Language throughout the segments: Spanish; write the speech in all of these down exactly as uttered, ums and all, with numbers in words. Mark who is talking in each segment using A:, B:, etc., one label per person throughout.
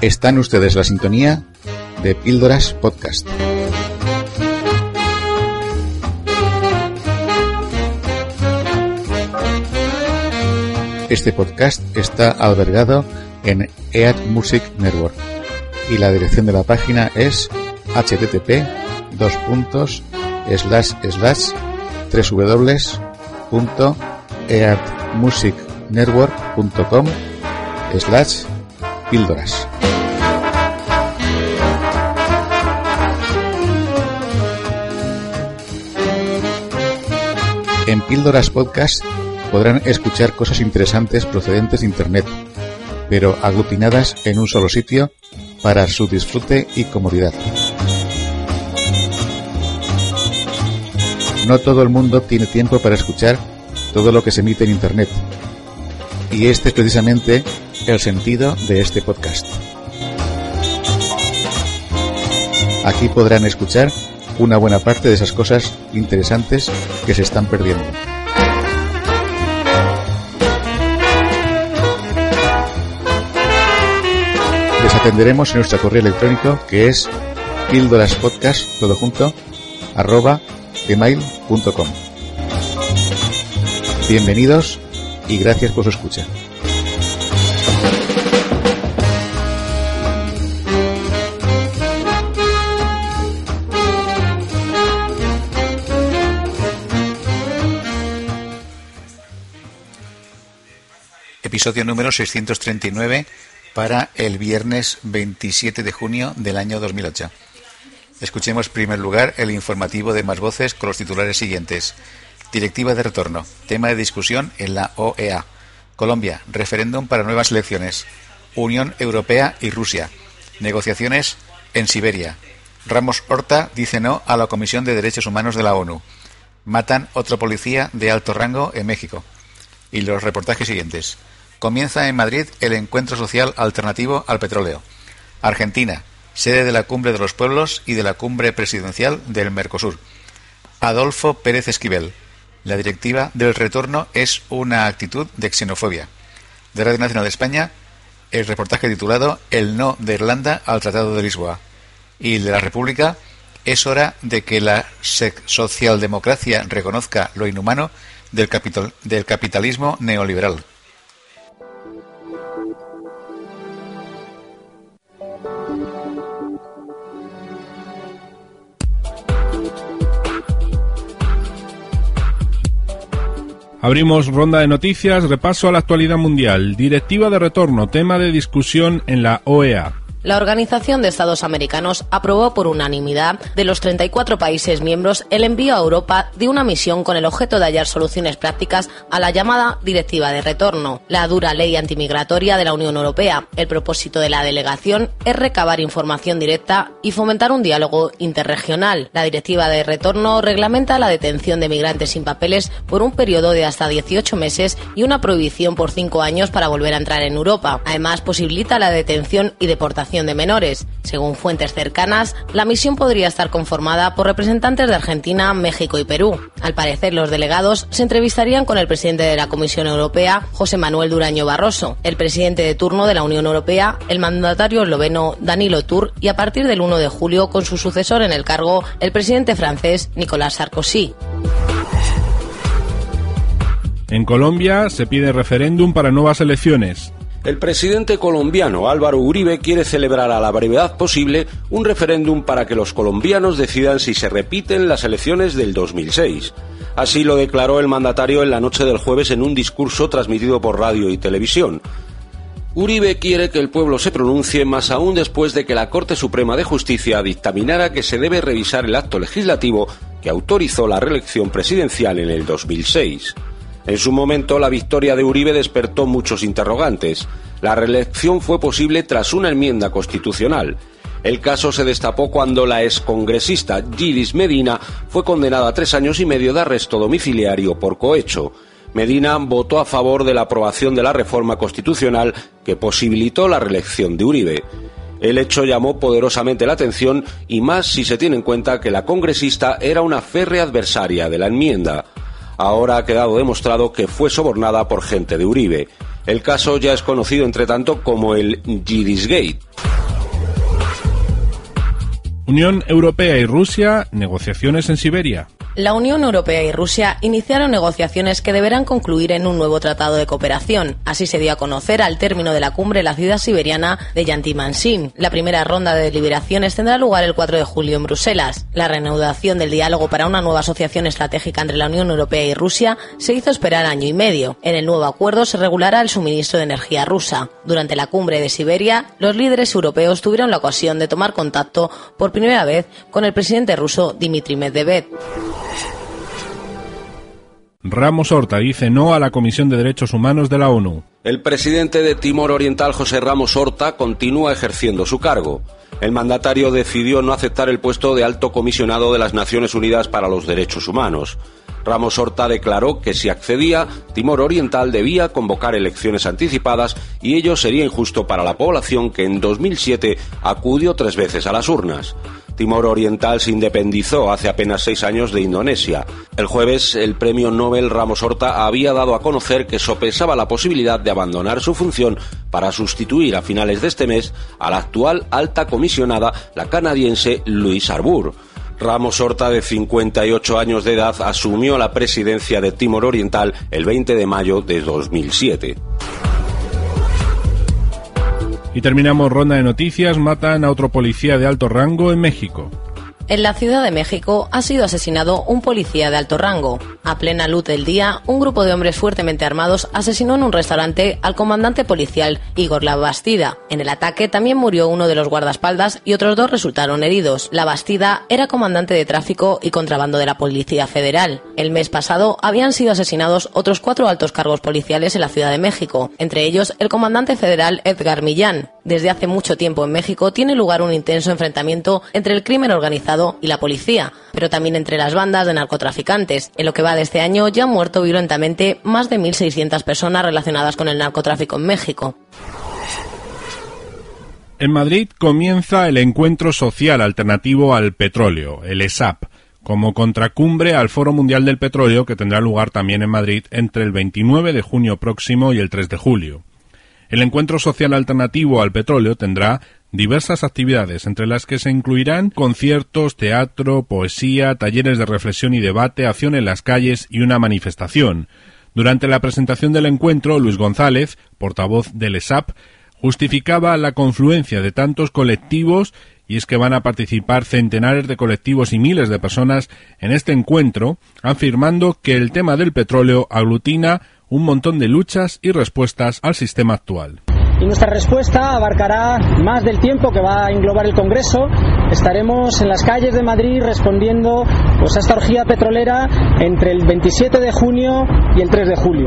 A: Están ustedes en la sintonía de Píldoras Podcast. Este podcast está albergado en E A D Music Network y la dirección de la página es http dos puntos slash slash www.eadmusicnetwork.com slash píldoras. En Píldoras Podcast podrán escuchar cosas interesantes procedentes de Internet, pero aglutinadas en un solo sitio para su disfrute y comodidad. No todo el mundo tiene tiempo para escuchar todo lo que se emite en Internet, y este es precisamente el sentido de este podcast. Aquí podrán escuchar una buena parte de esas cosas interesantes que se están perdiendo. Les atenderemos en nuestro correo electrónico, que es píldoraspodcast, todo junto, arroba gmail punto com. Bienvenidos y gracias por su escucha. Episodio número seiscientos treinta y nueve para el viernes veintisiete de junio del año dos mil ocho. Escuchemos en primer lugar el informativo de Más Voces con los titulares siguientes. Directiva de retorno, tema de discusión en la O E A. Colombia, referéndum para nuevas elecciones. Unión Europea y Rusia. Negociaciones en Siberia. Ramos Horta dice no a la Comisión de Derechos Humanos de la ONU. Matan otro policía de alto rango en México. Y los reportajes siguientes. Comienza en Madrid el encuentro social alternativo al petróleo. Argentina, sede de la Cumbre de los Pueblos y de la Cumbre Presidencial del Mercosur. Adolfo Pérez Esquivel. La directiva del retorno es una actitud de xenofobia. De Radio Nacional de España, el reportaje titulado El no de Irlanda al Tratado de Lisboa. Y de la República, es hora de que la socialdemocracia reconozca lo inhumano del, capital, del capitalismo neoliberal.
B: Abrimos ronda de noticias, repaso a la actualidad mundial. Directiva de retorno, tema de discusión en la O E A.
C: La Organización de Estados Americanos aprobó por unanimidad de los treinta y cuatro países miembros el envío a Europa de una misión con el objeto de hallar soluciones prácticas a la llamada Directiva de Retorno, la dura ley antimigratoria de la Unión Europea. El propósito de la delegación es recabar información directa y fomentar un diálogo interregional. La Directiva de Retorno reglamenta la detención de migrantes sin papeles por un periodo de hasta dieciocho meses y una prohibición por cinco años para volver a entrar en Europa. Además, posibilita la detención y deportación de menores. Según fuentes cercanas, la misión podría estar conformada por representantes de Argentina, México y Perú. Al parecer, los delegados se entrevistarían con el presidente de la Comisión Europea, José Manuel Duraño Barroso, el presidente de turno de la Unión Europea, el mandatario esloveno Danilo Tur, y a partir del uno de julio con su sucesor en el cargo, el presidente francés Nicolas Sarkozy.
B: En Colombia se pide referéndum para nuevas elecciones.
D: El presidente colombiano Álvaro Uribe quiere celebrar a la brevedad posible un referéndum para que los colombianos decidan si se repiten las elecciones del dos mil seis. Así lo declaró el mandatario en la noche del jueves en un discurso transmitido por radio y televisión. Uribe quiere que el pueblo se pronuncie, más aún después de que la Corte Suprema de Justicia dictaminara que se debe revisar el acto legislativo que autorizó la reelección presidencial en el dos mil seis. En su momento, la victoria de Uribe despertó muchos interrogantes. La reelección fue posible tras una enmienda constitucional. El caso se destapó cuando la excongresista Yildiz Medina fue condenada a tres años y medio de arresto domiciliario por cohecho. Medina votó a favor de la aprobación de la reforma constitucional que posibilitó la reelección de Uribe. El hecho llamó poderosamente la atención, y más si se tiene en cuenta que la congresista era una férrea adversaria de la enmienda. Ahora ha quedado demostrado que fue sobornada por gente de Uribe. El caso ya es conocido entre tanto como el Yildiz Gate.
B: Unión Europea y Rusia, negociaciones en Siberia.
C: La Unión Europea y Rusia iniciaron negociaciones que deberán concluir en un nuevo tratado de cooperación. Así se dio a conocer al término de la cumbre en la ciudad siberiana de Yanty-Mansiysk. La primera ronda de deliberaciones tendrá lugar el cuatro de julio en Bruselas. La reanudación del diálogo para una nueva asociación estratégica entre la Unión Europea y Rusia se hizo esperar año y medio. En el nuevo acuerdo se regulará el suministro de energía rusa. Durante la cumbre de Siberia, los líderes europeos tuvieron la ocasión de tomar contacto por primera vez con el presidente ruso Dmitry Medvedev.
B: Ramos Horta dice no a la Comisión de Derechos Humanos de la ONU.
D: El presidente de Timor Oriental, José Ramos Horta, continúa ejerciendo su cargo. El mandatario decidió no aceptar el puesto de alto comisionado de las Naciones Unidas para los Derechos Humanos. Ramos Horta declaró que si accedía, Timor Oriental debía convocar elecciones anticipadas y ello sería injusto para la población que en dos mil siete acudió tres veces a las urnas. Timor Oriental se independizó hace apenas seis años de Indonesia. El jueves, el premio Nobel Ramos Horta había dado a conocer que sopesaba la posibilidad de abandonar su función para sustituir a finales de este mes a la actual alta comisionada, la canadiense Louise Arbour. Ramos Horta, de cincuenta y ocho años de edad, asumió la presidencia de Timor Oriental el veinte de mayo de dos mil siete.
B: Y terminamos ronda de noticias. Matan a otro policía de alto rango en México.
C: En la Ciudad de México ha sido asesinado un policía de alto rango. A plena luz del día, un grupo de hombres fuertemente armados asesinó en un restaurante al comandante policial Igor Labastida. En el ataque también murió uno de los guardaespaldas y otros dos resultaron heridos. Labastida era comandante de tráfico y contrabando de la Policía Federal. El mes pasado habían sido asesinados otros cuatro altos cargos policiales en la Ciudad de México, entre ellos el comandante federal Edgar Millán. Desde hace mucho tiempo en México tiene lugar un intenso enfrentamiento entre el crimen organizado y la policía, pero también entre las bandas de narcotraficantes. En lo que va de este año ya han muerto violentamente más de mil seiscientas personas relacionadas con el narcotráfico en México.
B: En Madrid comienza el Encuentro Social Alternativo al Petróleo, el E S A P, como contracumbre al Foro Mundial del Petróleo, que tendrá lugar también en Madrid entre el veintinueve de junio próximo y el tres de julio. El Encuentro Social Alternativo al Petróleo tendrá diversas actividades, entre las que se incluirán conciertos, teatro, poesía, talleres de reflexión y debate, acción en las calles y una manifestación. Durante la presentación del encuentro, Luis González, portavoz del E S A P, justificaba la confluencia de tantos colectivos, y es que van a participar centenares de colectivos y miles de personas en este encuentro, afirmando que el tema del petróleo aglutina un montón de luchas y respuestas al sistema actual.
E: Y nuestra respuesta abarcará más del tiempo que va a englobar el Congreso. Estaremos en las calles de Madrid respondiendo pues, a esta orgía petrolera entre el veintisiete de junio y el tres de julio.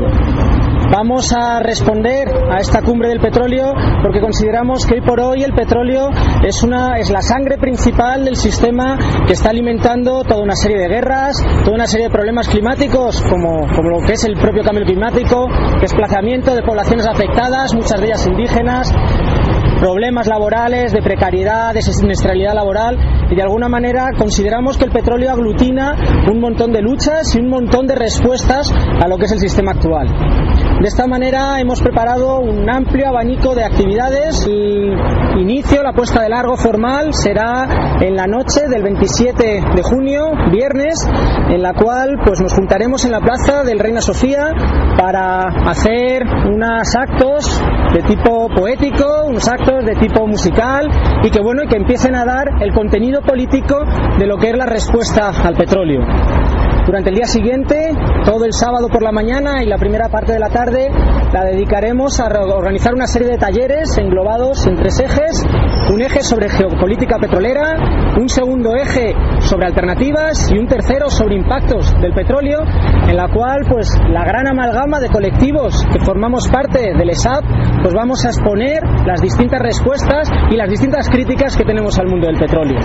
E: Vamos a responder a esta cumbre del petróleo porque consideramos que hoy por hoy el petróleo es, una, es la sangre principal del sistema que está alimentando toda una serie de guerras, toda una serie de problemas climáticos como, como lo que es el propio cambio climático, desplazamiento de poblaciones afectadas, muchas de ellas indígenas, problemas laborales, de precariedad, de siniestralidad laboral, y de alguna manera consideramos que el petróleo aglutina un montón de luchas y un montón de respuestas a lo que es el sistema actual. De esta manera hemos preparado un amplio abanico de actividades. El inicio, la puesta de largo formal, será en la noche del veintisiete de junio, viernes, en la cual pues nos juntaremos en la plaza del Reina Sofía para hacer unos actos de tipo poético, unos actos de tipo musical y que bueno y que empiecen a dar el contenido político de lo que es la respuesta al petróleo. Durante el día siguiente, todo el sábado por la mañana y la primera parte de la tarde, la dedicaremos a organizar una serie de talleres englobados en tres ejes: un eje sobre geopolítica petrolera, un segundo eje sobre alternativas y un tercero sobre impactos del petróleo, en la cual pues la gran amalgama de colectivos que formamos parte del E S A P pues vamos a exponer las distintas respuestas y las distintas críticas que tenemos al mundo del petróleo.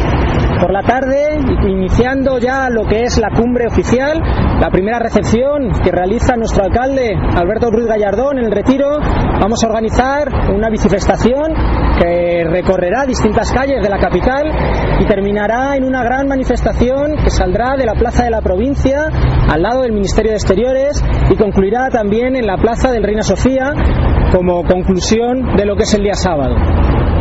E: Por la tarde, iniciando ya lo que es la cumbre oficial, la primera recepción que realiza nuestro alcalde Alberto Ruiz Gallardón en el Retiro, vamos a organizar una bicifestación que recorrerá distintas calles de la capital y terminará en una gran manifestación que saldrá de la Plaza de la Provincia al lado del Ministerio de Exteriores y concluirá también en la Plaza del Reina Sofía como conclusión de lo que es el día sábado.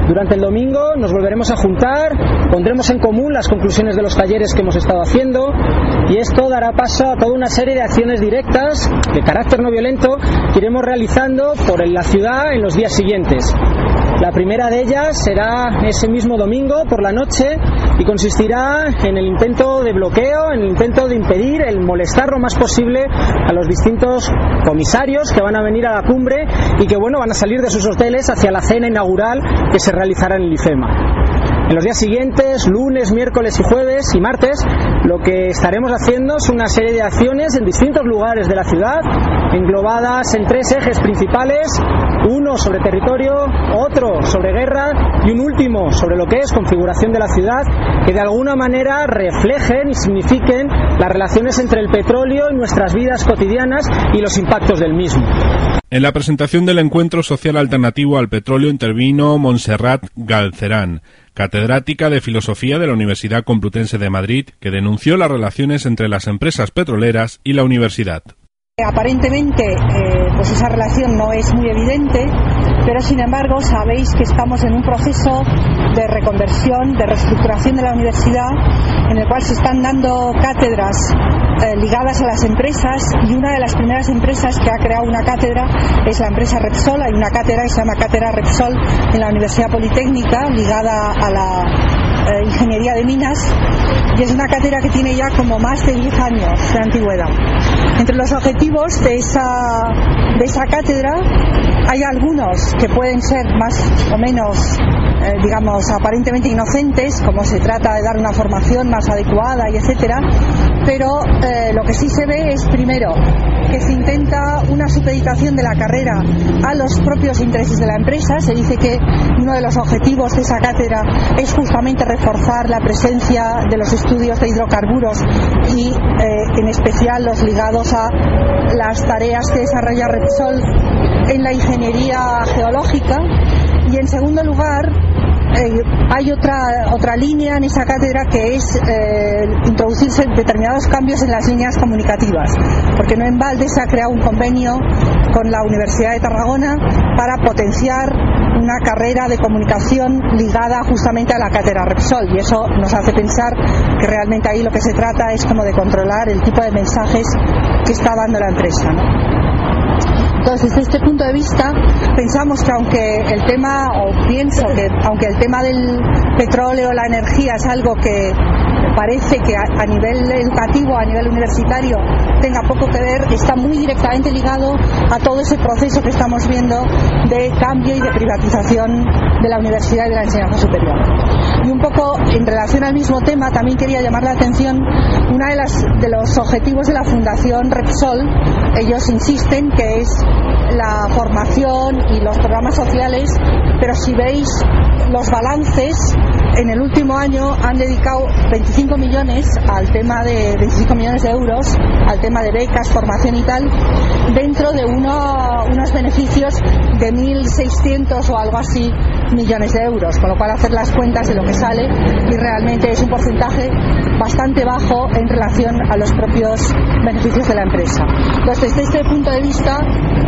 E: Durante el domingo nos volveremos a juntar, pondremos en común las conclusiones de los talleres que hemos estado haciendo y esto dará paso a toda una serie de acciones directas de carácter no violento que iremos realizando por la ciudad en los días siguientes. La primera de ellas será ese mismo domingo por la noche y consistirá en el intento de bloqueo, en el intento de impedir el molestar lo más posible a los distintos comisarios que van a venir a la cumbre y que bueno van a salir de sus hoteles hacia la cena inaugural que se realizará en el IFEMA. En los días siguientes, lunes, miércoles y jueves y martes, lo que estaremos haciendo es una serie de acciones en distintos lugares de la ciudad, englobadas en tres ejes principales, uno sobre territorio, otro sobre guerra y un último sobre lo que es configuración de la ciudad, que de alguna manera reflejen y signifiquen las relaciones entre el petróleo y nuestras vidas cotidianas y los impactos del mismo.
B: En la presentación del encuentro social alternativo al petróleo intervino Montserrat Galcerán, catedrática de Filosofía de la Universidad Complutense de Madrid, que denunció las relaciones entre las empresas petroleras y la universidad.
F: Aparentemente, eh, pues esa relación no es muy evidente, pero sin embargo sabéis que estamos en un proceso de reconversión, de reestructuración de la universidad, en el cual se están dando cátedras eh, ligadas a las empresas, y una de las primeras empresas que ha creado una cátedra es la empresa Repsol. Hay una cátedra que se llama Cátedra Repsol en la Universidad Politécnica, ligada a la eh, ingeniería de minas, y es una cátedra que tiene ya como más de diez años de antigüedad. Entre los objetivos de esa, de esa cátedra hay algunos que pueden ser más o menos, eh, digamos, aparentemente inocentes, como se trata de dar una formación más adecuada y etcétera, pero eh, lo que sí se ve es, primero, que se intenta una supeditación de la carrera a los propios intereses de la empresa. Se dice que uno de los objetivos de esa cátedra es justamente reforzar la presencia de los estudios de hidrocarburos y eh, en especial los ligados a las tareas que desarrolla Repsol en la ingeniería geológica. Y en segundo lugar, eh, hay otra otra línea en esa cátedra que es eh, introducirse determinados cambios en las líneas comunicativas, porque no en balde se ha creado un convenio con la Universidad de Tarragona para potenciar una carrera de comunicación ligada justamente a la cátedra Repsol, y eso nos hace pensar que realmente ahí lo que se trata es como de controlar el tipo de mensajes que está dando la empresa, ¿no? Entonces, desde este punto de vista, pensamos que aunque el tema, o pienso que aunque el tema del petróleo, la energía, es algo que parece que a, a nivel educativo, a nivel universitario, tenga poco que ver, está muy directamente ligado a todo ese proceso que estamos viendo de cambio y de privatización de la universidad y de la enseñanza superior. Y un poco en relación al mismo tema, también quería llamar la atención una de, las, de los objetivos de la Fundación Repsol. Ellos insisten que es la formación y los programas sociales, pero si veis los balances, en el último año han dedicado veinticinco millones al tema de veinticinco millones de euros al tema de becas, formación y tal, dentro de uno, unos beneficios de mil seiscientos o algo así millones de euros, con lo cual hacer las cuentas de lo que sale y realmente es un porcentaje bastante bajo en relación a los propios beneficios de la empresa. Entonces, desde este punto de vista,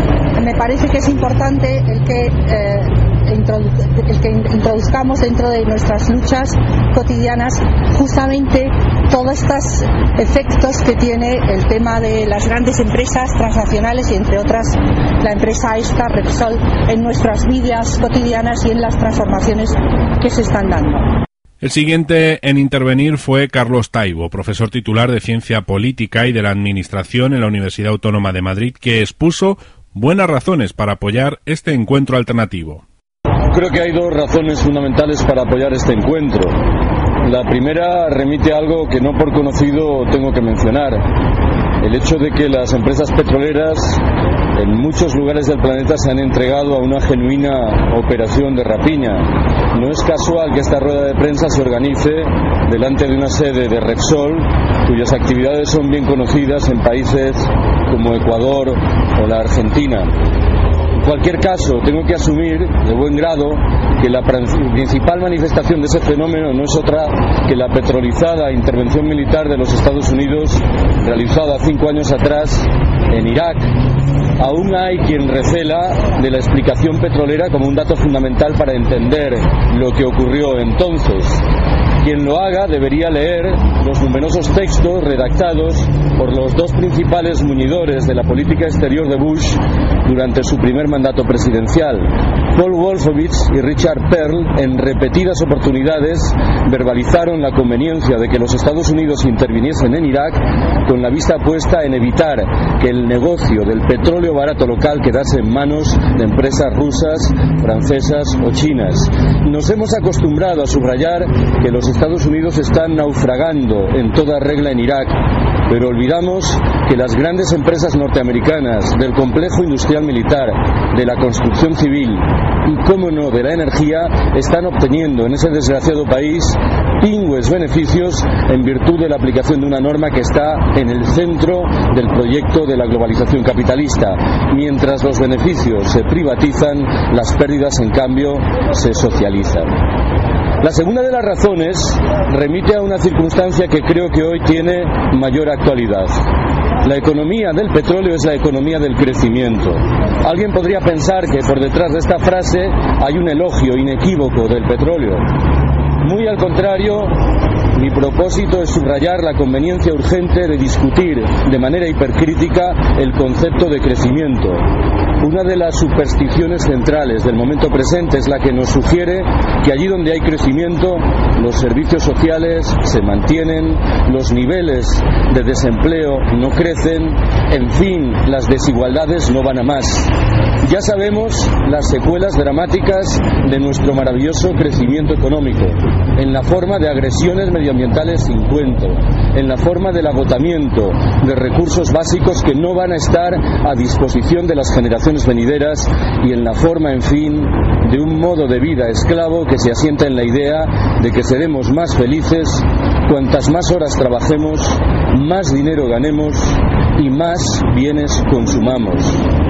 F: me parece que es importante el que eh, el que introduzcamos dentro de nuestras luchas cotidianas justamente todos estos efectos que tiene el tema de las grandes empresas transnacionales y entre otras la empresa esta, Repsol, en nuestras vidas cotidianas y en las transformaciones que se están dando.
B: El siguiente en intervenir fue Carlos Taibo, profesor titular de Ciencia Política y de la Administración en la Universidad Autónoma de Madrid, que expuso buenas razones para apoyar este encuentro alternativo.
G: Creo que hay dos razones fundamentales para apoyar este encuentro. La primera remite a algo que no por conocido tengo que mencionar. El hecho de que las empresas petroleras en muchos lugares del planeta se han entregado a una genuina operación de rapiña. No es casual que esta rueda de prensa se organice delante de una sede de Repsol, cuyas actividades son bien conocidas en países como Ecuador o la Argentina. En cualquier caso, tengo que asumir de buen grado que la principal manifestación de ese fenómeno no es otra que la petrolizada intervención militar de los Estados Unidos realizada cinco años atrás en Irak. Aún hay quien recela de la explicación petrolera como un dato fundamental para entender lo que ocurrió entonces. Quien lo haga debería leer los numerosos textos redactados por los dos principales muñidores de la política exterior de Bush durante su primer mandato presidencial. Paul Wolfowitz y Richard Perle en repetidas oportunidades verbalizaron la conveniencia de que los Estados Unidos interviniesen en Irak con la vista puesta en evitar que el negocio del petróleo barato local quedase en manos de empresas rusas, francesas o chinas. Nos hemos acostumbrado a subrayar que los Estados Unidos están naufragando en toda regla en Irak, pero olvidamos que las grandes empresas norteamericanas del complejo industrial militar, de la construcción civil y, cómo no, de la energía, están obteniendo en ese desgraciado país pingües beneficios en virtud de la aplicación de una norma que está en el centro del proyecto de la globalización capitalista. Mientras los beneficios se privatizan, las pérdidas, en cambio, se socializan. La segunda de las razones remite a una circunstancia que creo que hoy tiene mayor actualidad. La economía del petróleo es la economía del crecimiento. Alguien podría pensar que por detrás de esta frase hay un elogio inequívoco del petróleo. Muy al contrario, mi propósito es subrayar la conveniencia urgente de discutir de manera hipercrítica el concepto de crecimiento. Una de las supersticiones centrales del momento presente es la que nos sugiere que allí donde hay crecimiento, los servicios sociales se mantienen, los niveles de desempleo no crecen, en fin, las desigualdades no van a más. Ya sabemos las secuelas dramáticas de nuestro maravilloso crecimiento económico, en la forma de agresiones medioambientales sin cuento, en la forma del agotamiento de recursos básicos que no van a estar a disposición de las generaciones venideras y en la forma, en fin, de un modo de vida esclavo que se asienta en la idea de que seremos más felices cuantas más horas trabajemos, más dinero ganemos y más bienes consumamos.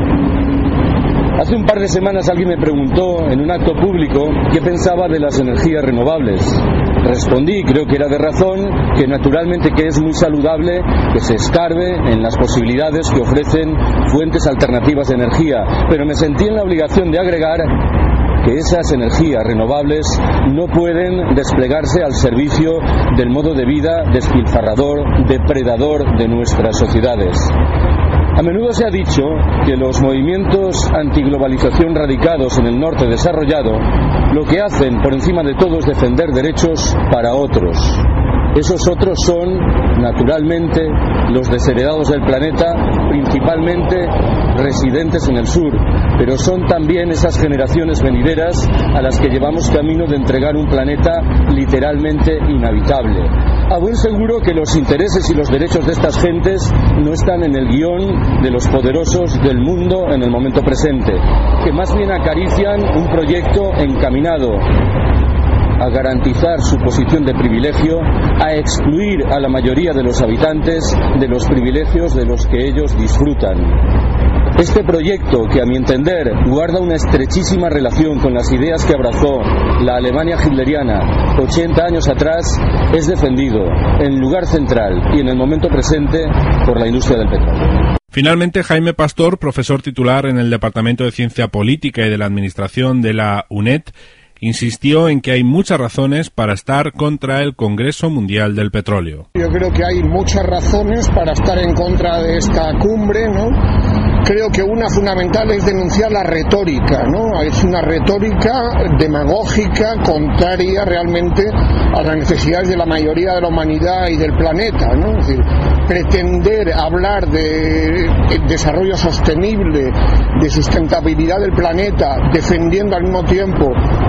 G: Hace un par de semanas alguien me preguntó en un acto público qué pensaba de las energías renovables. Respondí, creo que era de razón, que naturalmente que es muy saludable que se escarbe en las posibilidades que ofrecen fuentes alternativas de energía, pero me sentí en la obligación de agregar que esas energías renovables no pueden desplegarse al servicio del modo de vida despilfarrador, depredador de nuestras sociedades. A menudo se ha dicho que los movimientos antiglobalización radicados en el norte desarrollado lo que hacen por encima de todo es defender derechos para otros. Esos otros son, naturalmente, los desheredados del planeta, principalmente residentes en el sur, pero son también esas generaciones venideras a las que llevamos camino de entregar un planeta literalmente inhabitable. A buen seguro que los intereses y los derechos de estas gentes no están en el guión de los poderosos del mundo en el momento presente, que más bien acarician un proyecto encaminado a garantizar su posición de privilegio, a excluir a la mayoría de los habitantes de los privilegios de los que ellos disfrutan. Este proyecto, que a mi entender guarda una estrechísima relación con las ideas que abrazó la Alemania hitleriana ochenta años atrás, es defendido en lugar central y en el momento presente por la industria del petróleo.
B: Finalmente, Jaime Pastor, profesor titular en el Departamento de Ciencia Política y de la Administración de la UNED, insistió en que hay muchas razones para estar contra el Congreso Mundial del Petróleo.
H: Yo creo que hay muchas razones para estar en contra de esta cumbre, ¿no? Creo que una fundamental es denunciar la retórica, ¿no? Es una retórica demagógica, contraria realmente a las necesidades de la mayoría de la humanidad y del planeta, ¿no? Es decir, pretender hablar de desarrollo sostenible, de sustentabilidad del planeta, defendiendo al mismo tiempo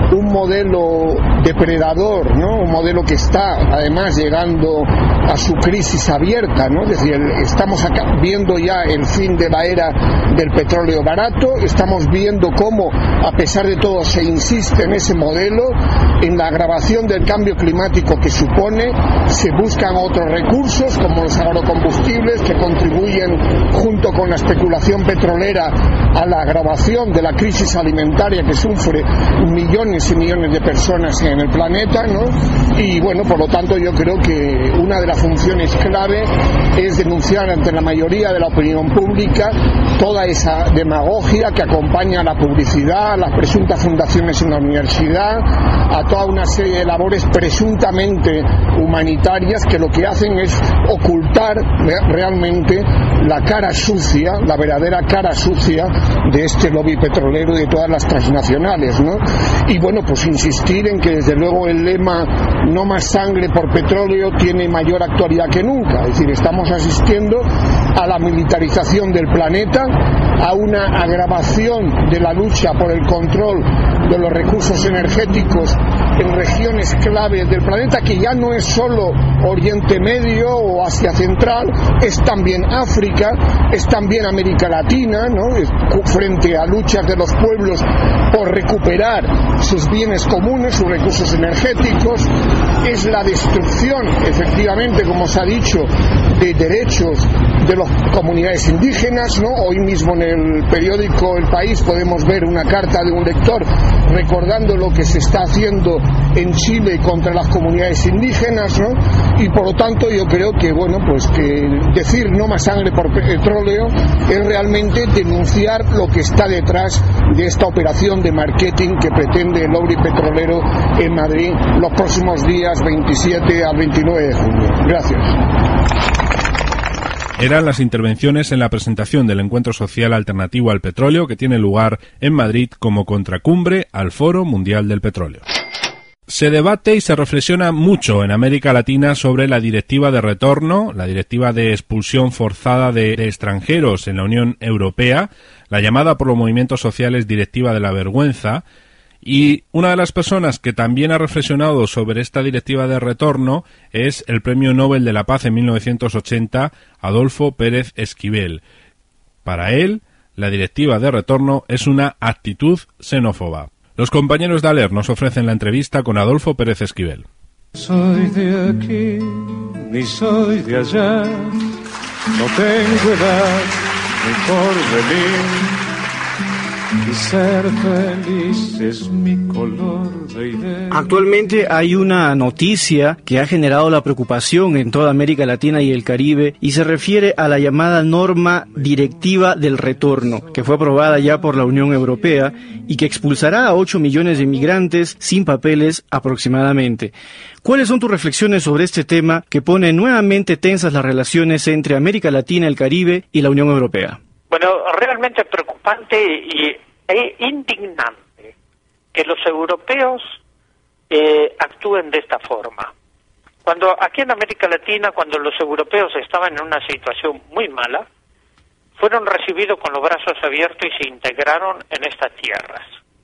H: un modelo depredador, ¿no? Un modelo que está además llegando a su crisis abierta, ¿no? Es decir, estamos acá viendo ya el fin de la era del petróleo barato, estamos viendo cómo, a pesar de todo, se insiste en ese modelo, en la agravación del cambio climático que supone, se buscan otros recursos como los agrocombustibles que contribuyen junto con la especulación petrolera a la agravación de la crisis alimentaria que sufre millones y millones de personas en el planeta, ¿no? Y bueno, por lo tanto yo creo que una de las funciones clave es denunciar ante la mayoría de la opinión pública toda esa demagogia que acompaña a la publicidad, a las presuntas fundaciones en la universidad, a toda una serie de labores presuntamente humanitarias que lo que hacen es ocultar realmente la cara sucia, la verdadera cara sucia de este lobby petrolero y de todas las transnacionales, ¿no? Y bueno, pues insistir en que desde luego el lema no más sangre por petróleo tiene mayor actualidad que nunca. Es decir, estamos asistiendo a la militarización del planeta, a una agravación de la lucha por el control de los recursos energéticos en regiones claves del planeta, que ya no es solo Oriente Medio o Asia Central, es también África, es también América Latina, ¿no? Frente a luchas de los pueblos por recuperar sus bienes comunes, sus recursos energéticos, es la destrucción, efectivamente, como se ha dicho, de derechos de las comunidades indígenas, ¿no? Hoy mismo en el periódico El País podemos ver una carta de un lector recordando lo que se está haciendo en Chile contra las comunidades indígenas, ¿no? Y por lo tanto yo creo que, bueno, pues que decir no más sangre por petróleo es realmente denunciar lo que está detrás de esta operación de marketing que pretende el lobby petrolero en Madrid los próximos días veintisiete al veintinueve de junio. Gracias.
B: Eran las intervenciones en la presentación del Encuentro Social Alternativo al Petróleo que tiene lugar en Madrid como contracumbre al Foro Mundial del Petróleo. Se debate y se reflexiona mucho en América Latina sobre la directiva de retorno, la directiva de expulsión forzada de, de extranjeros en la Unión Europea, la llamada por los movimientos sociales directiva de la vergüenza. Y una de las personas que también ha reflexionado sobre esta directiva de retorno es el Premio Nobel de la Paz en mil novecientos ochenta, Adolfo Pérez Esquivel. Para él, la directiva de retorno es una actitud xenófoba. Los compañeros de Aler nos ofrecen la entrevista con Adolfo Pérez Esquivel.
I: Soy de aquí, ni soy de allá, no tengo edad ni porvenir. Y ser feliz es mi color de idea.
J: Actualmente hay una noticia que ha generado la preocupación en toda América Latina y el Caribe y se refiere a la llamada norma directiva del retorno, que fue aprobada ya por la Unión Europea y que expulsará a ocho millones de migrantes sin papeles aproximadamente. ¿Cuáles son tus reflexiones sobre este tema que pone nuevamente tensas las relaciones entre América Latina, el Caribe y la Unión Europea?
K: Bueno, realmente preocupante y e indignante que los europeos eh, actúen de esta forma. Cuando aquí en América Latina, cuando los europeos estaban en una situación muy mala, fueron recibidos con los brazos abiertos y se integraron en estas tierras.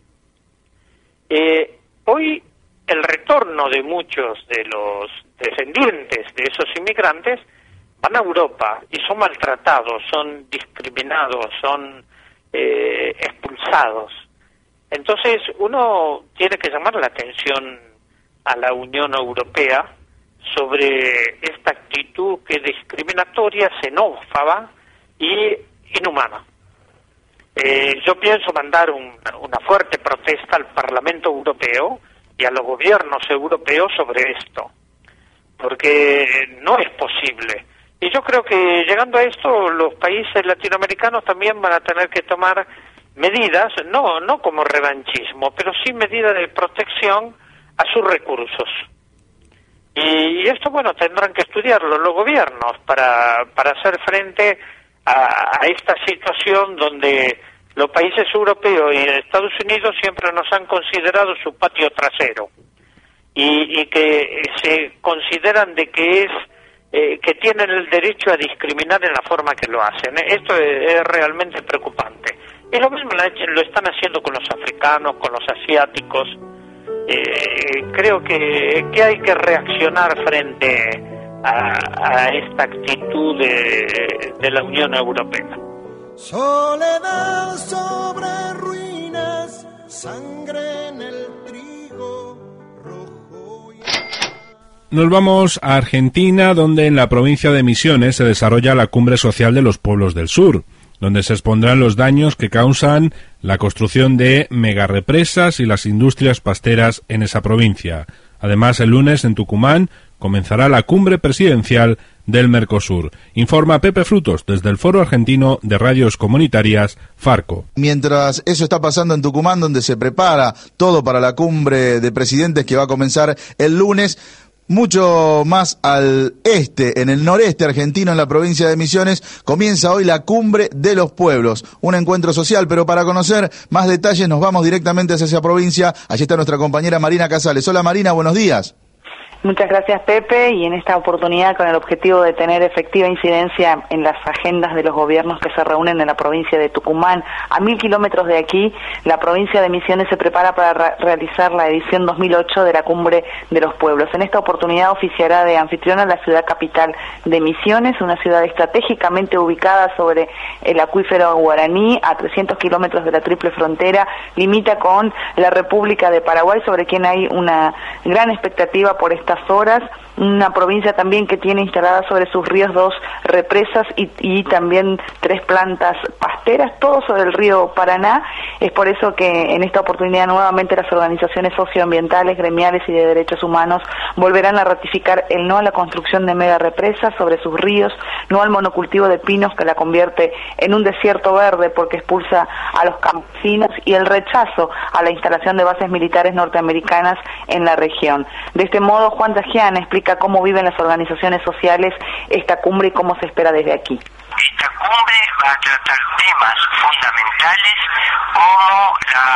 K: Eh, hoy el retorno de muchos de los descendientes de esos inmigrantes van a Europa y son maltratados, son discriminados, son eh, expulsados. Entonces uno tiene que llamar la atención a la Unión Europea sobre esta actitud que es discriminatoria, xenófoba y inhumana. Eh, yo pienso mandar un, una fuerte protesta al Parlamento Europeo y a los gobiernos europeos sobre esto, porque no es posible. Y yo creo que llegando a esto, los países latinoamericanos también van a tener que tomar medidas, no no como revanchismo, pero sí medidas de protección a sus recursos. Y, y esto, bueno, tendrán que estudiarlo los gobiernos para, para hacer frente a, a esta situación donde los países europeos y Estados Unidos siempre nos han considerado su patio trasero y, y que se consideran de que es Eh, que tienen el derecho a discriminar en la forma que lo hacen. Esto es, es realmente preocupante. Y lo mismo lo están haciendo con los africanos, con los asiáticos. eh, creo que, que hay que reaccionar frente a, a esta actitud de, de la Unión Europea.
L: Soledad sobre ruinas, sangre en el trigo rojo y...
B: Nos vamos a Argentina, donde en la provincia de Misiones se desarrolla la Cumbre Social de los Pueblos del Sur, donde se expondrán los daños que causan la construcción de megarepresas y las industrias pasteras en esa provincia. Además, el lunes en Tucumán comenzará la cumbre presidencial del Mercosur. Informa Pepe Frutos desde el Foro Argentino de Radios Comunitarias, Farco.
M: Mientras eso está pasando en Tucumán, donde se prepara todo para la cumbre de presidentes que va a comenzar el lunes, mucho más al este, en el noreste argentino, en la provincia de Misiones, comienza hoy la Cumbre de los Pueblos, un encuentro social, pero para conocer más detalles nos vamos directamente hacia esa provincia. Allí está nuestra compañera Marina Casales. Hola Marina, buenos días.
N: Muchas gracias, Pepe, y en esta oportunidad con el objetivo de tener efectiva incidencia en las agendas de los gobiernos que se reúnen en la provincia de Tucumán, a mil kilómetros de aquí, la provincia de Misiones se prepara para re- realizar la edición dos mil ocho de la Cumbre de los Pueblos. En esta oportunidad oficiará de anfitriona la ciudad capital de Misiones, una ciudad estratégicamente ubicada sobre el acuífero guaraní, a trescientos kilómetros de la triple frontera, limita con la República de Paraguay, sobre quien hay una gran expectativa por estas horas, una provincia también que tiene instaladas sobre sus ríos dos represas y, y también tres plantas pasteras, todo sobre el río Paraná. Es por eso que en esta oportunidad nuevamente las organizaciones socioambientales, gremiales y de derechos humanos volverán a ratificar el no a la construcción de mega represas sobre sus ríos, no al monocultivo de pinos que la convierte en un desierto verde porque expulsa a los campesinos, y el rechazo a la instalación de bases militares norteamericanas en la región. De este modo, Juan Tajian explica cómo viven las organizaciones sociales esta cumbre y cómo se espera desde aquí.
O: Esta cumbre va a tratar temas fundamentales como la,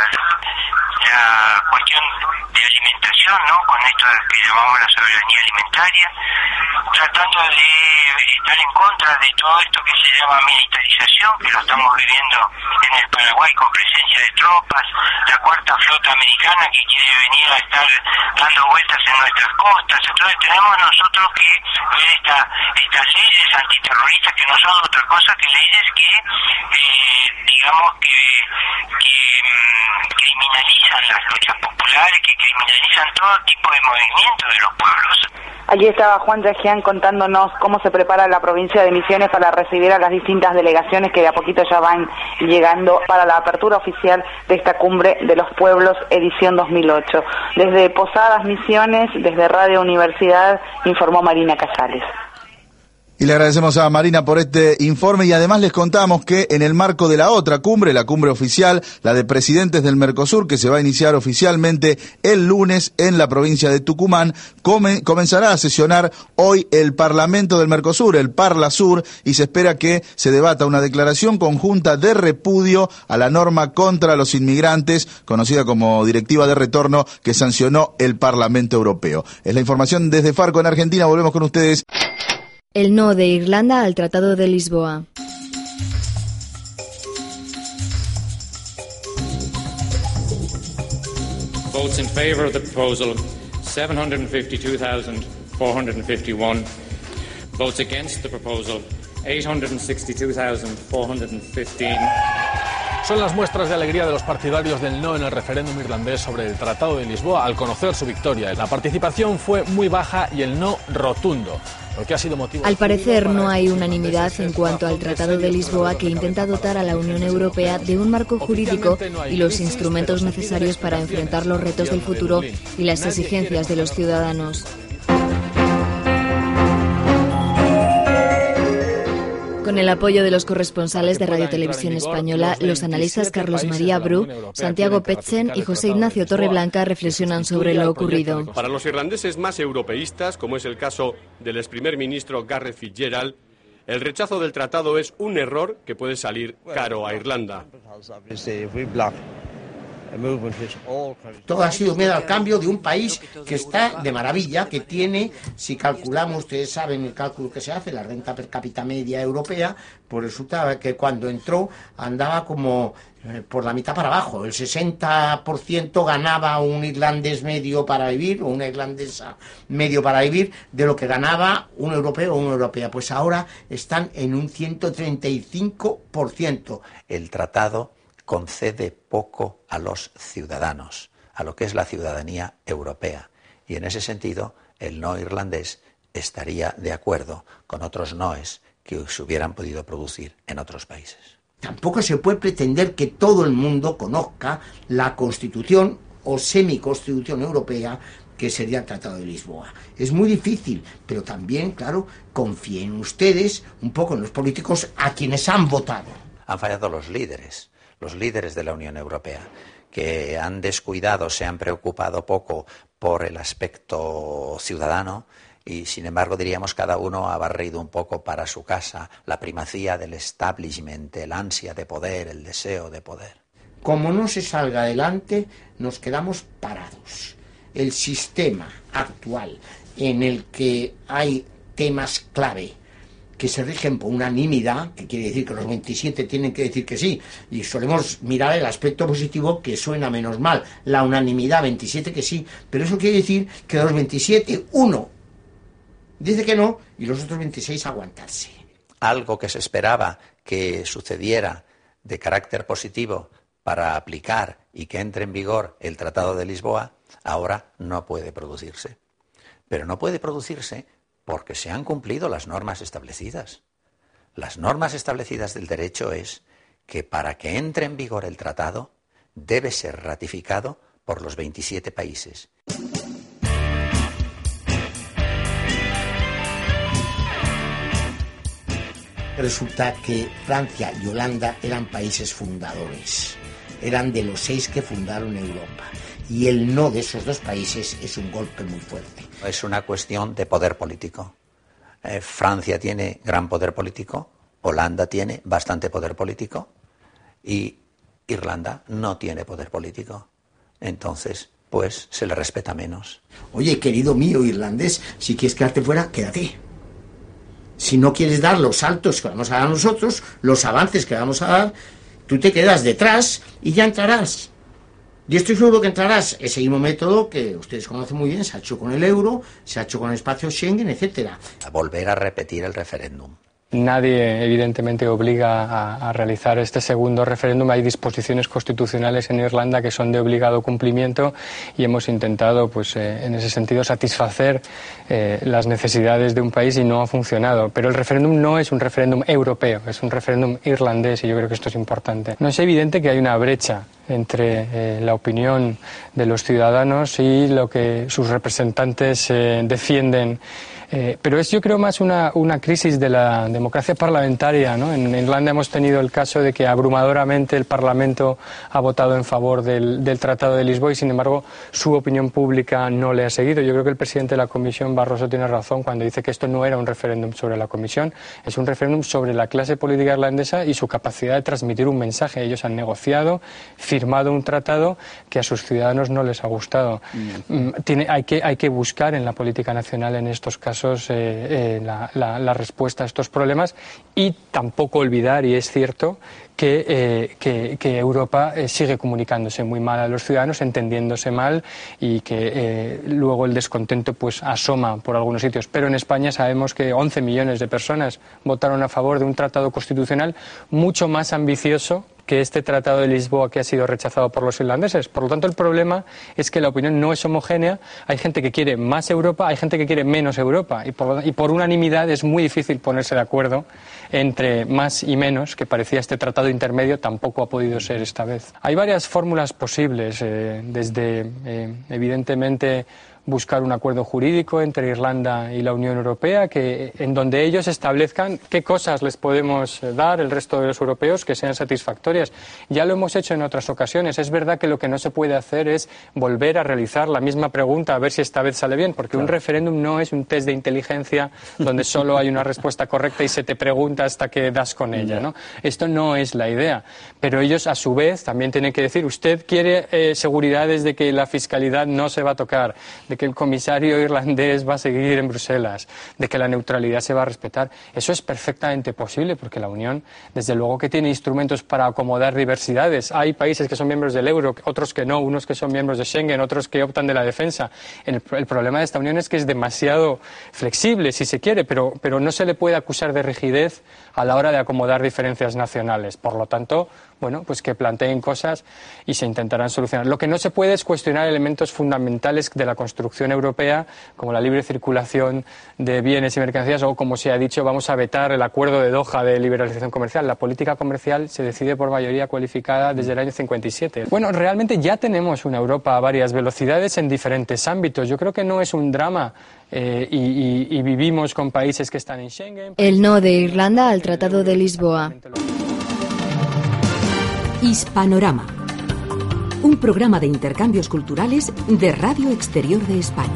O: la cuestión de alimentación, ¿no? Con esto que llamamos la soberanía alimentaria, tratando de estar en contra de todo esto que se llama militarización, que lo estamos viviendo en el Paraguay con presencia de tropas, la cuarta flota americana que quiere venir a estar dando vueltas en nuestras costas. Entonces tenemos nosotros que ver esta, estas leyes antiterroristas que no son otra cosa que leyes que, eh, digamos, que, que um, criminalizan las luchas populares, que criminalizan todo tipo de movimiento de los pueblos.
N: Allí estaba Juan Tajian contándonos cómo se prepara la provincia de Misiones para recibir a las distintas delegaciones que de a poquito ya van llegando para la apertura oficial de esta Cumbre de los Pueblos edición dos mil ocho. Desde Posadas, Misiones, desde Radio Universidad, informó Marina Casales.
M: Y le agradecemos a Marina por este informe, y además les contamos que en el marco de la otra cumbre, la cumbre oficial, la de presidentes del Mercosur, que se va a iniciar oficialmente el lunes en la provincia de Tucumán, come, comenzará a sesionar hoy el Parlamento del Mercosur, el Parlasur, y se espera que se debata una declaración conjunta de repudio a la norma contra los inmigrantes, conocida como Directiva de Retorno, que sancionó el Parlamento Europeo. Es la información desde Farco en Argentina. Volvemos con ustedes.
P: El no de Irlanda al Tratado de Lisboa.
Q: Votes in favour of the proposal, seven hundred fifty-two thousand four hundred fifty-one. Votes against the proposal, eight hundred sixty-two thousand four hundred fifteen.
R: Son las muestras de alegría de los partidarios del no en el referéndum irlandés sobre el Tratado de Lisboa al conocer su victoria. La participación fue muy baja y el no rotundo, lo que ha sido motivo...
P: Al parecer no hay unanimidad en cuanto al Tratado de Lisboa, que intenta dotar a la Unión Europea de un marco jurídico y los instrumentos necesarios para enfrentar los retos del futuro y las exigencias de los ciudadanos. Con el apoyo de los corresponsales de Radio Televisión Española, los analistas Carlos María Bru, Santiago Petzen y José Ignacio Torreblanca reflexionan sobre lo ocurrido.
S: Para los irlandeses más europeístas, como es el caso del ex primer ministro Garret Fitzgerald, el rechazo del tratado es un error que puede salir caro a Irlanda.
T: Todo ha sido miedo al cambio de un país que está de maravilla, que tiene, si calculamos, ustedes saben el cálculo que se hace, la renta per cápita media europea, pues resulta que cuando entró andaba como eh, por la mitad para abajo. El sesenta por ciento ganaba un irlandés medio para vivir, o una irlandesa medio para vivir, de lo que ganaba un europeo o una europea. Pues ahora están en un ciento treinta y cinco por ciento.
U: El tratado concede poco a los ciudadanos, a lo que es la ciudadanía europea. Y en ese sentido, el no irlandés estaría de acuerdo con otros noes que se hubieran podido producir en otros países.
T: Tampoco se puede pretender que todo el mundo conozca la Constitución o semiconstitución europea, que sería el Tratado de Lisboa. Es muy difícil, pero también, claro, confíen ustedes un poco en los políticos a quienes han votado.
U: Han fallado los líderes. Los líderes de la Unión Europea, que han descuidado, se han preocupado poco por el aspecto ciudadano y, sin embargo, diríamos cada uno ha barrido un poco para su casa la primacía del establishment, el ansia de poder, el deseo de poder.
T: Como no se salga adelante, nos quedamos parados. El sistema actual en el que hay temas clave que se rigen por unanimidad, que quiere decir que los veintisiete tienen que decir que sí, y solemos mirar el aspecto positivo, que suena menos mal, la unanimidad, veintisiete que sí, pero eso quiere decir que de los veintisiete, uno dice que no, y los otros veintiséis aguantarse.
U: Algo que se esperaba que sucediera de carácter positivo para aplicar y que entre en vigor el Tratado de Lisboa, ahora no puede producirse. Pero no puede producirse porque se han cumplido las normas establecidas. Las normas establecidas del derecho es que para que entre en vigor el tratado debe ser ratificado por los veintisiete países.
T: Resulta que Francia y Holanda eran países fundadores, eran de los seis que fundaron Europa, y el no de esos dos países es un golpe muy fuerte.
U: Es una cuestión de poder político. Eh, Francia tiene gran poder político, Holanda tiene bastante poder político y Irlanda no tiene poder político. Entonces, pues, se le respeta menos.
T: Oye, querido mío irlandés, si quieres quedarte fuera, quédate. Si no quieres dar los saltos que vamos a dar nosotros, los avances que vamos a dar, tú te quedas detrás y ya entrarás. Yo estoy seguro que entrarás ese mismo método que ustedes conocen muy bien, se ha hecho con el euro, se ha hecho con el espacio Schengen, etcétera.
U: A volver a repetir el referéndum.
V: Nadie, evidentemente, obliga a, a realizar este segundo referéndum. Hay disposiciones constitucionales en Irlanda que son de obligado cumplimiento y hemos intentado, pues, eh, en ese sentido, satisfacer eh, las necesidades de un país y no ha funcionado. Pero el referéndum no es un referéndum europeo, es un referéndum irlandés y yo creo que esto es importante. No es evidente que hay una brecha entre eh, la opinión de los ciudadanos y lo que sus representantes eh, defienden. Eh, pero es, yo creo, más una, una crisis de la democracia parlamentaria, ¿no? En Irlanda hemos tenido el caso de que abrumadoramente el Parlamento ha votado en favor del, del Tratado de Lisboa y, sin embargo, su opinión pública no le ha seguido. Yo creo que el presidente de la Comisión, Barroso, tiene razón cuando dice que esto no era un referéndum sobre la Comisión, es un referéndum sobre la clase política irlandesa y su capacidad de transmitir un mensaje. Ellos han negociado, firmado un tratado que a sus ciudadanos no les ha gustado. Mm. Tiene, hay, que, hay que buscar en la política nacional en estos casos Eh, eh, la, la, la respuesta a estos problemas y tampoco olvidar, y es cierto, que, eh, que, que Europa eh, sigue comunicándose muy mal a los ciudadanos, entendiéndose mal y que eh, luego el descontento pues asoma por algunos sitios. Pero en España sabemos que once millones de personas votaron a favor de un tratado constitucional mucho más ambicioso que este Tratado de Lisboa que ha sido rechazado por los irlandeses. Por lo tanto, el problema es que la opinión no es homogénea. Hay gente que quiere más Europa, hay gente que quiere menos Europa. Y por, y por unanimidad es muy difícil ponerse de acuerdo entre más y menos, que parecía este tratado intermedio, tampoco ha podido ser esta vez. Hay varias fórmulas posibles, eh, desde, eh, evidentemente, buscar un acuerdo jurídico entre Irlanda y la Unión Europea, que, en donde ellos establezcan qué cosas les podemos dar el resto de los europeos que sean satisfactorias. Ya lo hemos hecho en otras ocasiones. Es verdad que lo que no se puede hacer es volver a realizar la misma pregunta a ver si esta vez sale bien, porque claro, un referéndum no es un test de inteligencia donde solo hay una respuesta correcta y se te pregunta hasta que das con ella, ¿no? Esto no es la idea. Pero ellos, a su vez, también tienen que decir, usted quiere eh, seguridades de que la fiscalidad no se va a tocar, de que el comisario irlandés va a seguir en Bruselas, de que la neutralidad se va a respetar. Eso es perfectamente posible porque la Unión, desde luego que tiene instrumentos para acomodar diversidades. Hay países que son miembros del euro, otros que no, unos que son miembros de Schengen, otros que optan de la defensa. El, el problema de esta Unión es que es demasiado flexible, si se quiere, pero, pero no se le puede acusar de rigidez a la hora de acomodar diferencias nacionales. Por lo tanto, bueno, pues que planteen cosas y se intentarán solucionar. Lo que no se puede es cuestionar elementos fundamentales de la construcción europea, como la libre circulación de bienes y mercancías, o, como se ha dicho, vamos a vetar el acuerdo de Doha de liberalización comercial. La política comercial se decide por mayoría cualificada desde el año cincuenta y siete. Bueno, realmente ya tenemos una Europa a varias velocidades en diferentes ámbitos. Yo creo que no es un drama. Eh, y, y, y vivimos con países que están en Schengen.
P: El no de Irlanda al Tratado de Lisboa.
A: Hispanorama, un programa de intercambios culturales de Radio Exterior de España.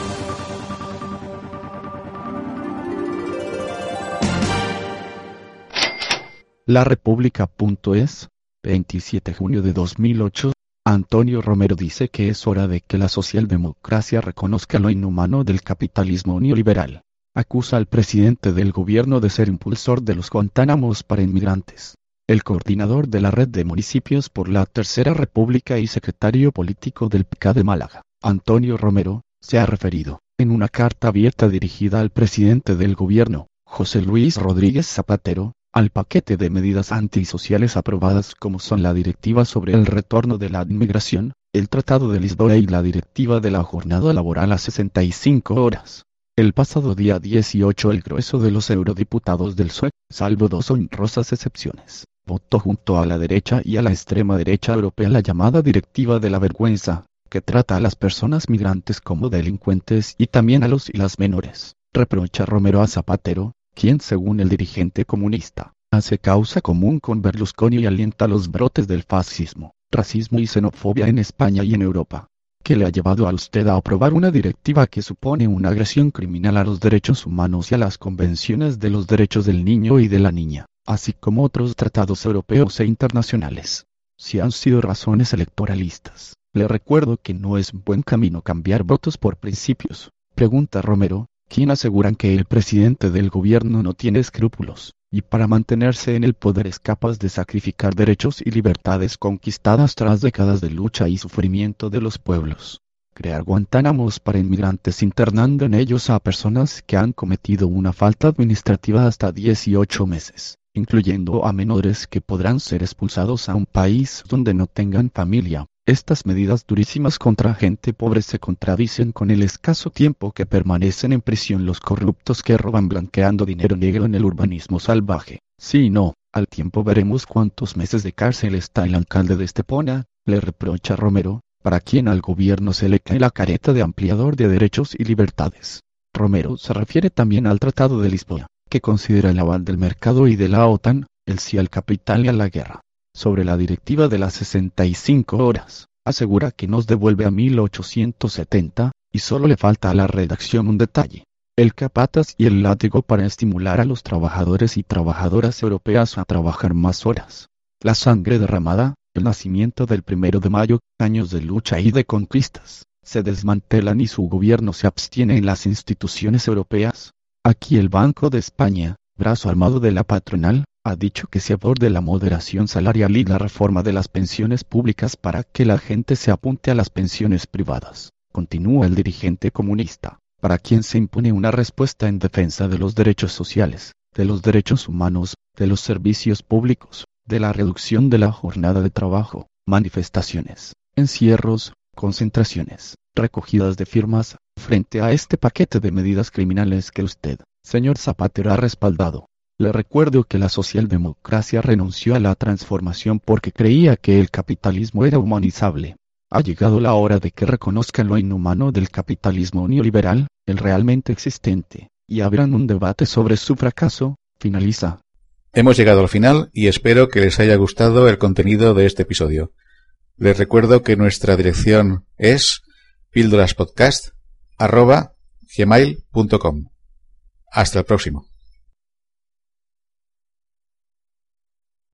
D: La República.es, veintisiete de junio de dos mil ocho. Antonio Romero dice que es hora de que la socialdemocracia reconozca lo inhumano del capitalismo neoliberal. Acusa al presidente del gobierno de ser impulsor de los Guantánamos para inmigrantes. El coordinador de la Red de Municipios por la Tercera República y secretario político del P C A de Málaga, Antonio Romero, se ha referido, en una carta abierta dirigida al presidente del gobierno, José Luis Rodríguez Zapatero, al paquete de medidas antisociales aprobadas como son la Directiva sobre el retorno de la inmigración, el Tratado de Lisboa y la Directiva de la jornada laboral a sesenta y cinco horas. El pasado día dieciocho el grueso de los eurodiputados del P S O E, salvo dos honrosas excepciones, votó junto a la derecha y a la extrema derecha europea la llamada Directiva de la Vergüenza, que trata a las personas migrantes como delincuentes y también a los y las menores. Reprocha Romero a Zapatero, quien según el dirigente comunista, hace causa común con Berlusconi y alienta los brotes del fascismo, racismo y xenofobia en España y en Europa. ¿Qué le ha llevado a usted a aprobar una directiva que supone una agresión criminal a los derechos humanos y a las convenciones de los derechos del niño y de la niña, así como otros tratados europeos e internacionales? Si han sido razones electoralistas, le recuerdo que no es buen camino cambiar votos por principios, pregunta Romero, quien aseguran que el presidente del gobierno no tiene escrúpulos, y para mantenerse en el poder es capaz de sacrificar derechos y libertades conquistadas tras décadas de lucha y sufrimiento de los pueblos. Crear Guantánamos para inmigrantes internando en ellos a personas que han cometido una falta administrativa hasta dieciocho meses, incluyendo a menores que podrán ser expulsados a un país donde no tengan familia. Estas medidas durísimas contra gente pobre se contradicen con el escaso tiempo que permanecen en prisión los corruptos que roban blanqueando dinero negro en el urbanismo salvaje. Si no, al tiempo veremos cuántos meses de cárcel está el alcalde de Estepona, le reprocha Romero, para quien al gobierno se le cae la careta de ampliador de derechos y libertades. Romero se refiere también al Tratado de Lisboa, que considera el aval del mercado y de la OTAN, el sí al capital y a la guerra. Sobre la directiva de las sesenta y cinco horas, asegura que nos devuelve a mil ochocientos setenta, y solo le falta a la redacción un detalle: el capataz y el látigo para estimular a los trabajadores y trabajadoras europeas a trabajar más horas. La sangre derramada, el nacimiento del primero de mayo, años de lucha y de conquistas, se desmantelan y su gobierno se abstiene en las instituciones europeas. Aquí el Banco de España, brazo armado de la patronal, ha dicho que se aborde la moderación salarial y la reforma de las pensiones públicas para que la gente se apunte a las pensiones privadas. Continúa el dirigente comunista, para quien se impone una respuesta en defensa de los derechos sociales, de los derechos humanos, de los servicios públicos, de la reducción de la jornada de trabajo, manifestaciones, encierros, concentraciones, recogidas de firmas, frente a este paquete de medidas criminales que usted, señor Zapatero, ha respaldado. Le recuerdo que la socialdemocracia renunció a la transformación porque creía que el capitalismo era humanizable. Ha llegado la hora de que reconozcan lo inhumano del capitalismo neoliberal, el realmente existente, y abran un debate sobre su fracaso. Finaliza.
C: Hemos llegado al final y espero que les haya gustado el contenido de este episodio. Les recuerdo que nuestra dirección es píldoraspodcast arroba gmail punto com. Hasta el próximo.